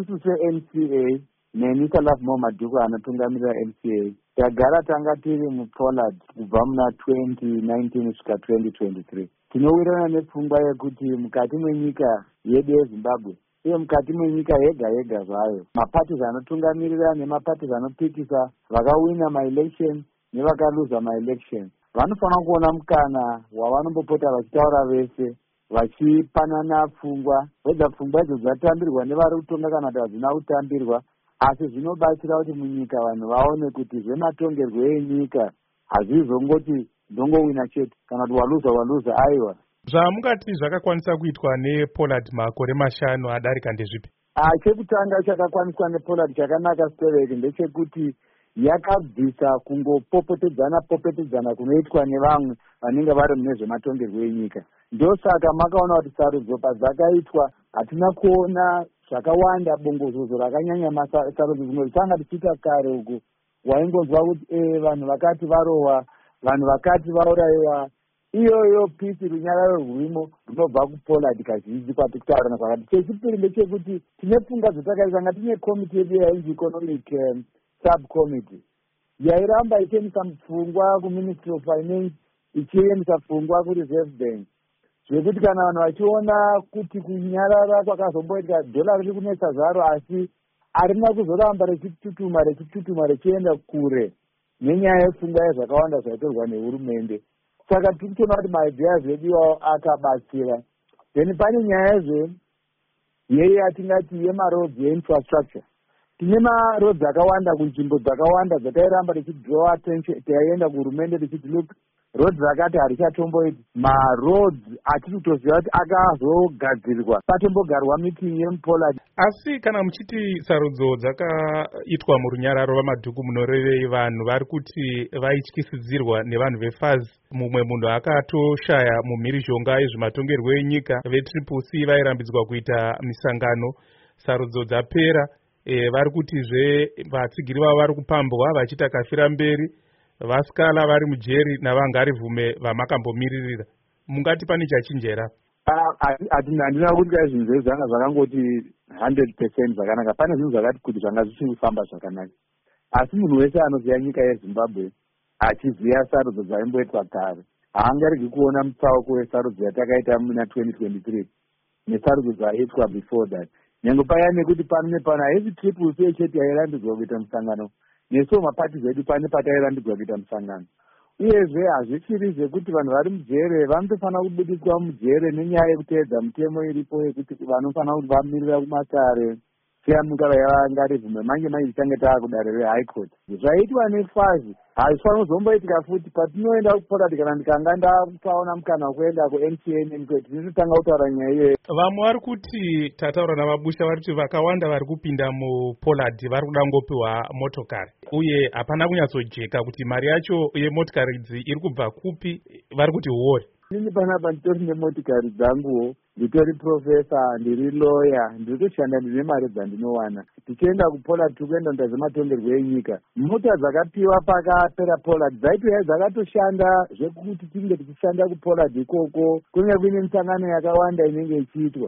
isusu se-MCA nenyika Love Madhuku anotungamirira MCA tagara tanga tiri muPollard kubva muna 2019 kusvika 2023. Tinowirirana nepfungwa yekuti mukati mwenyika yedu yeZimbabwe uye mukati mwenyika yega yega zvayo, mapatiz anotungamirira nemapatiz anopikisa vakawina maelection nevakaluza maelection vanofanira kuona mukana wavanombopota vachitaura vese vachipanana pfungwa, wedza pfungwa idzo dzatambirwa nevari kutonga kana kuti hadzina kutambirwa, asi zvinobatsira kuti munyika vanhu vaone kuti zvematongerwo enyika hazvizongoti ndongowina chete kana kuti waluza aiwa. Zvamungati zvakakwanisa kuitwa nePollard makore 5 adarika ndezvipi? Chekutanga chakakwaniswa nePollard chakanaka stereki ndechekuti yakabvisa kungopopotedzana kunoitwa nevamwe vanenge vari mune zvematongerwo enyika. Ndosaka makaona kuti sarudzo padzakaitwa hatina kuona zvakawanda bongozozo rakanyanya masarudzo dzimwe dzatanga tichiita kare uku waingonzwa kuti vanhu vakati varohwa, vanhu vakati vaurayiwa. Iyoyo pisi runyararo rwurimo runobva kuPollard kazhinji kwati kutaurana kwakati. Chechipiri ndechekuti tine pfungwa dzatakaita tine komiti yedu yainzi economic subcommittee yairamba ichiendesa pfungwa kuMinistry of Finance, ichiendesa pfungwa kuReserve Bank, zvekuti kana vanhu vachiona kuti kunyarara kwakazomboitika dhola riri kunetsa zvaro asi harina kuzoramba richitutuma richienda kure nenyaya yepfungwa yezvakawanda zvaitorwa nehurumende. Saka tiri kutoona kuti maideas edu iwawo akabatsira. Then pane nyaya yeye yatingati yemaroads yeinfrastructure. Tine maroads akawanda kunzvimbo dzakawanda dzatairamba tichidraw attention, taienda kuhurumende tichiti look, roads rakati harichatomboiti. Maroads atiri kutoziva kuti akazogadzirirwa patombogarwa meeting yemuPollard. Asi kana muchiti sarudzo dzakaitwa murunyararo rwamadhuku munorevei vanhu vari kuti vaityisidzirwa nevanhu veFAZ? Mumwe munhu akatoshaya mumhirizhonga yezvematongerwo enyika, veTriple-C vairambidzwa kuita misangano, sarudzo dzapera, vari kutizve vatsigiri vavo vari kupambwa vachiita kafira mberi, vasikala vari mujeri navangarivhume vamakambomiririra. Mungati pane chachinjera? Handina kuti kai zvinhu zvezvo zvanga zvakangoti 100% zvakanaka. Pane zvinhu zvakati kuti zvanga zvisiri kufamba zvakanaka, asi munhu wese anoziva nyika yeZimbabwe achiziva sarudzo dzaimboitwa kare haangarigi kuona mutsauko wesarudzo yatakaita muna 2023 nesarudzo dzaiitwa before that. Nyange paya nekuti pano nepano haisi Triple-C chete yairambidzwa kuita musangano, nesuwo mapatizi edu pane patairambidzwa kuita musangano. Uyezve hazvichiri zvekuti vanhu vari mujere vanotofanira kubudiswa mujere nenyaya yekuteedza mitemo iripo yekuti vanofanira kuti vamirira kumasare seyamuka vayangarivhume mange tichange taakudare reHigh Court. Zvaitwa neFAZ hazvifanira kuzomboitika futi. Patinoenda kuPollard kana ndikanga ndapaona mukana wekuenda kuMTN neMikwete tinotanga kutaura nyaya iyoyo. Vamwe vari kuti tataura navabusha vari kuti vakawanda vari kupinda muPollard vari kuda ngopiwa motokari, uye hapana kunyatsojeka kuti mari yacho yemotikari idzi iri kubva kupi. Vari kuti huori inini panapa nditori nemotikari dzanguwo, nditori profesa, ndiri lawyer, ndiri kushanda ndine mari dzandinowana. Tichienda kuPollard tikuenda kuita zvematongerwo enyika, mota dzakapiwa pakapera Pollard dzaitouya dzakatoshanda zvekuti tinge tichishanda kuPollard ikoko kunenge kuine misangano yakawanda inenge ichiitwa.